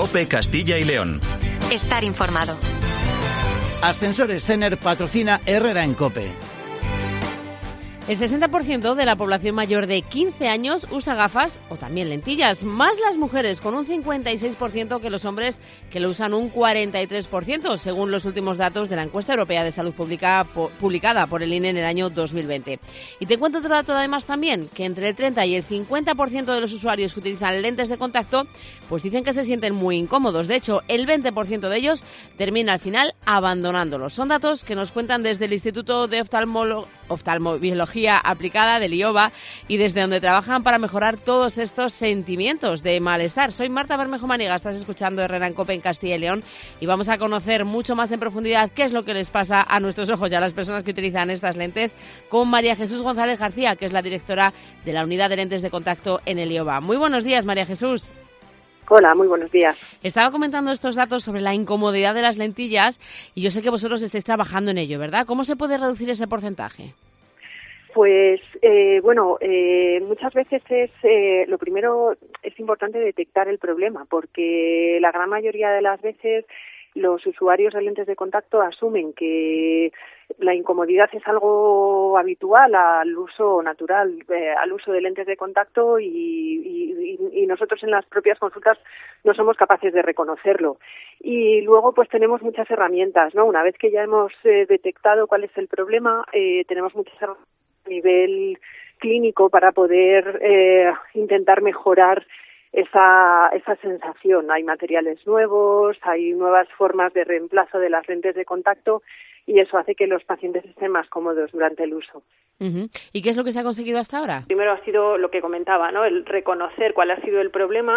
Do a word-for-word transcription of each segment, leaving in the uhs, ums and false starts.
COPE Castilla y León. Estar informado. Ascensores Cener patrocina Herrera en COPE. El sesenta por ciento de la población mayor de quince años usa gafas o también lentillas, más las mujeres, con un cincuenta y seis por ciento que los hombres, que lo usan un cuarenta y tres por ciento, según los últimos datos de la encuesta europea de salud pública publicada por el I N E en el año dos mil veinte. Y te cuento otro dato además también, que entre el treinta y el cincuenta por ciento de los usuarios que utilizan lentes de contacto, pues dicen que se sienten muy incómodos. De hecho, el veinte por ciento de ellos termina al final abandonándolos. Son datos que nos cuentan desde el Instituto de Oftalmolo- Oftalmobiología Aplicada del I O B A y desde donde trabajan para mejorar todos estos sentimientos de malestar. Soy Marta Bermejo Maniga, estás escuchando Herrera en COPE en Castilla y León y vamos a conocer mucho más en profundidad qué es lo que les pasa a nuestros ojos y a las personas que utilizan estas lentes con María Jesús González García, que es la directora de la Unidad de Lentes de Contacto en el I O B A. Muy buenos días, María Jesús. Hola, muy buenos días. Estaba comentando estos datos sobre la incomodidad de las lentillas y yo sé que vosotros estáis trabajando en ello, ¿verdad? ¿Cómo se puede reducir ese porcentaje? Pues, eh, bueno, eh, muchas veces es, eh, lo primero es importante detectar el problema, porque la gran mayoría de las veces los usuarios de lentes de contacto asumen que la incomodidad es algo habitual al uso natural, eh, al uso de lentes de contacto y, y, y nosotros en las propias consultas no somos capaces de reconocerlo. Y luego pues tenemos muchas herramientas, ¿no? Una vez que ya hemos eh, detectado cuál es el problema, eh, tenemos muchas herramientas a nivel clínico para poder eh, intentar mejorar esa esa sensación. Hay materiales nuevos, hay nuevas formas de reemplazo de las lentes de contacto y eso hace que los pacientes estén más cómodos durante el uso. Uh-huh. ¿Y qué es lo que se ha conseguido hasta ahora? Primero ha sido lo que comentaba, ¿no? El reconocer cuál ha sido el problema.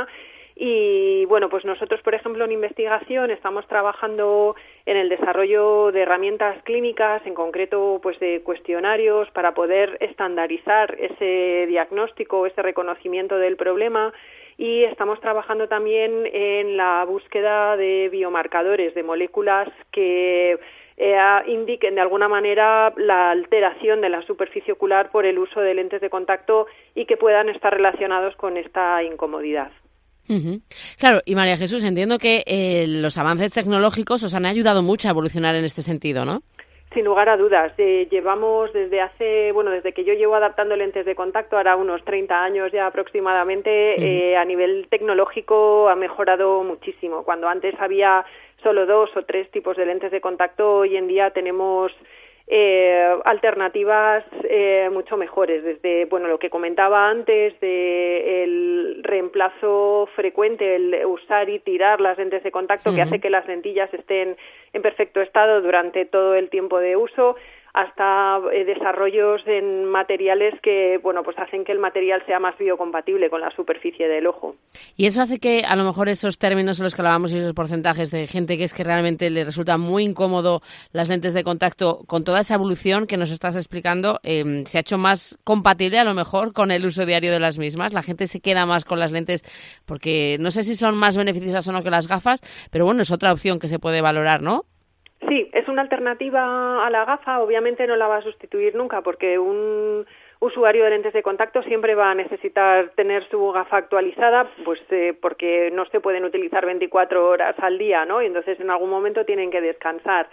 Y bueno, pues nosotros, por ejemplo, en investigación estamos trabajando en el desarrollo de herramientas clínicas, en concreto pues de cuestionarios para poder estandarizar ese diagnóstico, ese reconocimiento del problema. Y estamos trabajando también en la búsqueda de biomarcadores, de moléculas que eh, indiquen de alguna manera la alteración de la superficie ocular por el uso de lentes de contacto y que puedan estar relacionados con esta incomodidad. Uh-huh. Claro, y María Jesús, entiendo que eh, los avances tecnológicos os han ayudado mucho a evolucionar en este sentido, ¿no? Sin lugar a dudas. Eh, llevamos desde hace, bueno, desde que yo llevo adaptando lentes de contacto, ahora unos treinta años ya aproximadamente, uh-huh. eh, a nivel tecnológico ha mejorado muchísimo. Cuando antes había solo dos o tres tipos de lentes de contacto, hoy en día tenemos Eh, alternativas eh, mucho mejores, desde bueno lo que comentaba antes de el reemplazo frecuente, el usar y tirar las lentes de contacto, uh-huh. que hace que las lentillas estén en perfecto estado durante todo el tiempo de uso, hasta eh, desarrollos en materiales que bueno pues hacen que el material sea más biocompatible con la superficie del ojo. Y eso hace que a lo mejor esos términos en los que hablábamos y esos porcentajes de gente que es que realmente le resulta muy incómodo las lentes de contacto, con toda esa evolución que nos estás explicando, eh, se ha hecho más compatible a lo mejor con el uso diario de las mismas. La gente se queda más con las lentes porque no sé si son más beneficiosas o no que las gafas, pero bueno, es otra opción que se puede valorar, ¿no? Sí, es una alternativa a la gafa, obviamente no la va a sustituir nunca porque un usuario de lentes de contacto siempre va a necesitar tener su gafa actualizada, pues eh, porque no se pueden utilizar veinticuatro horas al día, ¿no? Y entonces en algún momento tienen que descansar.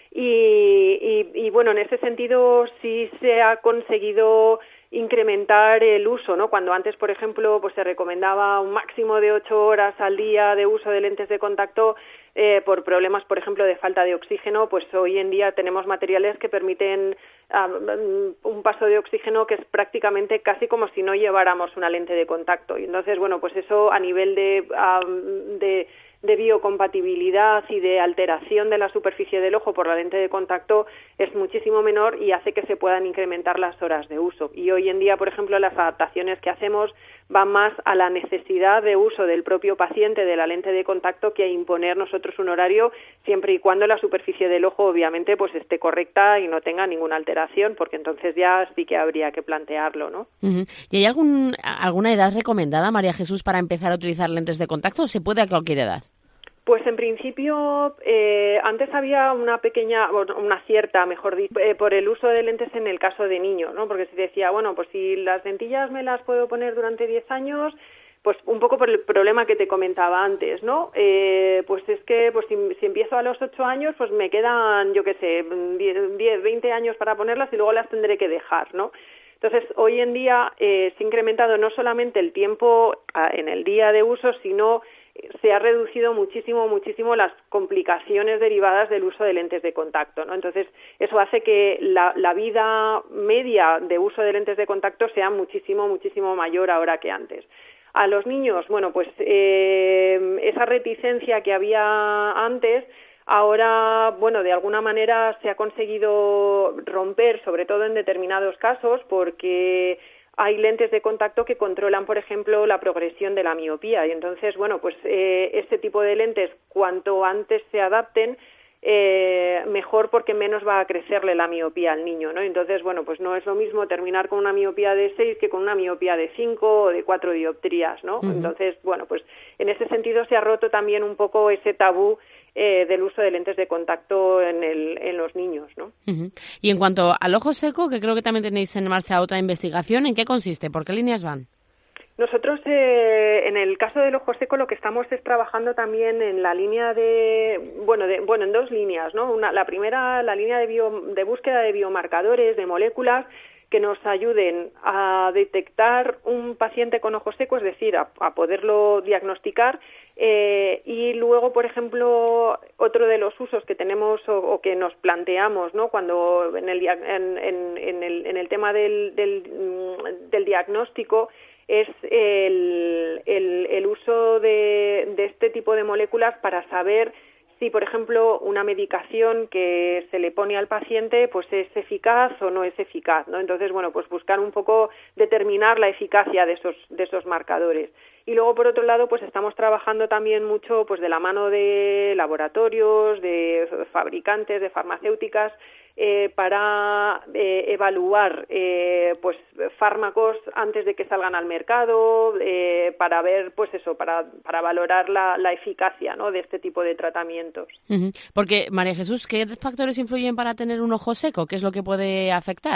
Y, y, y bueno, en ese sentido sí se ha conseguido incrementar el uso, ¿no? Cuando antes, por ejemplo, pues se recomendaba un máximo de ocho horas al día de uso de lentes de contacto eh, por problemas, por ejemplo, de falta de oxígeno, pues hoy en día tenemos materiales que permiten um, un paso de oxígeno que es prácticamente casi como si no lleváramos una lente de contacto. Y entonces, bueno, pues eso a nivel de, um, de de biocompatibilidad y de alteración de la superficie del ojo por la lente de contacto es muchísimo menor y hace que se puedan incrementar las horas de uso. Y hoy en día, por ejemplo, las adaptaciones que hacemos van más a la necesidad de uso del propio paciente de la lente de contacto que a imponer nosotros un horario, siempre y cuando la superficie del ojo obviamente pues esté correcta y no tenga ninguna alteración, porque entonces ya sí que habría que plantearlo, ¿no? Uh-huh. ¿Y hay algún alguna edad recomendada, María Jesús, para empezar a utilizar lentes de contacto o se puede a cualquier edad? Pues en principio, eh, antes había una pequeña, una cierta, mejor dicho, eh, por el uso de lentes en el caso de niños, ¿no? Porque se decía, bueno, pues si las lentillas me las puedo poner durante diez años, pues un poco por el problema que te comentaba antes, ¿no? Eh, pues es que pues si, si empiezo a los ocho años, pues me quedan, yo qué sé, diez, veinte años para ponerlas y luego las tendré que dejar, ¿no? Entonces, hoy en día eh, se ha incrementado no solamente el tiempo a, en el día de uso, sino se ha reducido muchísimo, muchísimo las complicaciones derivadas del uso de lentes de contacto, ¿no? Entonces, eso hace que la, la vida media de uso de lentes de contacto sea muchísimo, muchísimo mayor ahora que antes. A los niños, bueno, pues eh, esa reticencia que había antes, ahora, bueno, de alguna manera se ha conseguido romper, sobre todo en determinados casos, porque hay lentes de contacto que controlan, por ejemplo, la progresión de la miopía. Y entonces, bueno, pues eh, este tipo de lentes, cuanto antes se adapten, Eh, mejor, porque menos va a crecerle la miopía al niño, ¿no? Entonces, bueno, pues no es lo mismo terminar con una miopía de seis que con una miopía de cinco o de cuatro dioptrías, ¿no? Uh-huh. Entonces, bueno, pues en ese sentido se ha roto también un poco ese tabú eh, del uso de lentes de contacto en, el, en los niños, ¿no? Uh-huh. Y en cuanto al ojo seco, que creo que también tenéis en marcha otra investigación, ¿en qué consiste? ¿Por qué líneas van? Nosotros, eh, en el caso del ojo seco, lo que estamos es trabajando también en la línea de, bueno, de, bueno, en dos líneas, ¿no? Una, la primera, la línea de, bio, de búsqueda de biomarcadores, de moléculas que nos ayuden a detectar un paciente con ojo seco, es decir, a, a poderlo diagnosticar. Eh, y luego, por ejemplo, otro de los usos que tenemos o, o que nos planteamos, ¿no? Cuando en el, en, en, en el, en el tema del, del, del diagnóstico, es el, el, el uso de, de este tipo de moléculas para saber si, por ejemplo, una medicación que se le pone al paciente pues es eficaz o no es eficaz, ¿no? Entonces, bueno, pues buscar un poco determinar la eficacia de esos de esos marcadores. Y luego, por otro lado, pues estamos trabajando también mucho pues de la mano de laboratorios, de fabricantes, de farmacéuticas, eh, para eh, evaluar eh, pues fármacos antes de que salgan al mercado, eh, para ver, pues eso, para, para valorar la, la eficacia, ¿no?, de este tipo de tratamientos. Uh-huh. Porque, María Jesús, ¿qué factores influyen para tener un ojo seco? ¿Qué es lo que puede afectar?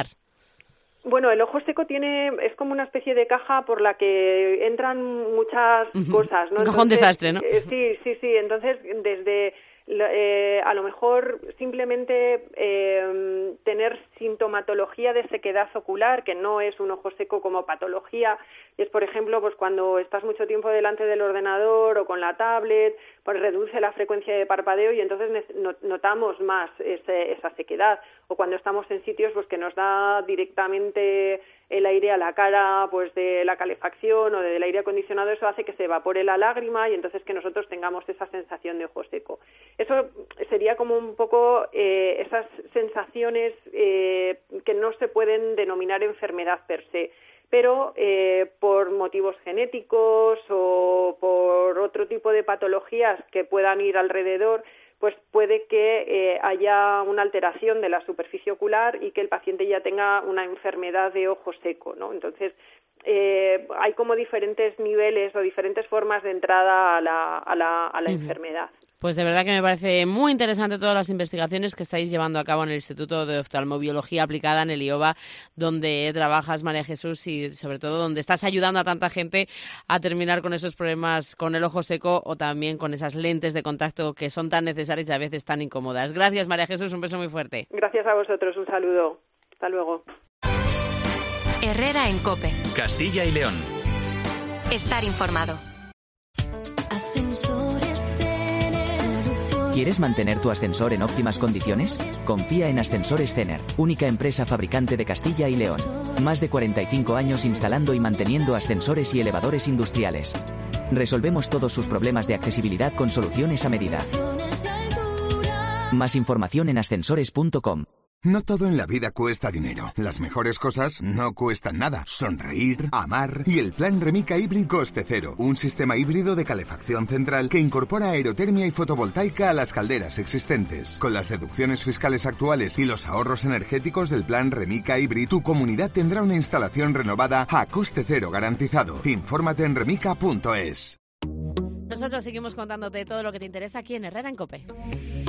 Bueno, el ojo seco tiene es como una especie de caja por la que entran muchas uh-huh. cosas, ¿no? Un cajón entonces, desastre, ¿no? Eh, sí, sí, sí. Entonces, desde eh, a lo mejor simplemente eh, tener sintomatología de sequedad ocular, que no es un ojo seco como patología, y es, por ejemplo, pues cuando estás mucho tiempo delante del ordenador o con la tablet, pues reduce la frecuencia de parpadeo y entonces notamos más ese, esa sequedad. O cuando estamos en sitios pues que nos da directamente el aire a la cara, pues de la calefacción o del aire acondicionado, eso hace que se evapore la lágrima y entonces que nosotros tengamos esa sensación de ojo seco. Eso sería como un poco eh, esas sensaciones eh, que no se pueden denominar enfermedad per se, pero eh, por motivos genéticos o por otro tipo de patologías que puedan ir alrededor, pues puede que eh, haya una alteración de la superficie ocular y que el paciente ya tenga una enfermedad de ojo seco, ¿no? Entonces, eh, hay como diferentes niveles o diferentes formas de entrada a la, a la, a la uh-huh. enfermedad. Pues de verdad que me parece muy interesante todas las investigaciones que estáis llevando a cabo en el Instituto de Oftalmobiología Aplicada en el I O B A, donde trabajas, María Jesús, y sobre todo donde estás ayudando a tanta gente a terminar con esos problemas con el ojo seco o también con esas lentes de contacto que son tan necesarias y a veces tan incómodas. Gracias, María Jesús, un beso muy fuerte. Gracias a vosotros, un saludo. Hasta luego. Herrera en COPE. Castilla y León. Estar informado. ¿Quieres mantener tu ascensor en óptimas condiciones? Confía en Ascensores Cener, única empresa fabricante de Castilla y León. Más de cuarenta y cinco años instalando y manteniendo ascensores y elevadores industriales. Resolvemos todos sus problemas de accesibilidad con soluciones a medida. Más información en ascensores punto com. No todo en la vida cuesta dinero. Las mejores cosas no cuestan nada. Sonreír, amar y el plan Remica Hybrid Coste Cero. Un sistema híbrido de calefacción central que incorpora aerotermia y fotovoltaica a las calderas existentes. Con las deducciones fiscales actuales y los ahorros energéticos del plan Remica Hybrid, tu comunidad tendrá una instalación renovada a coste cero garantizado. Infórmate en remica punto es. Nosotros seguimos contándote todo lo que te interesa aquí en Herrera en COPE.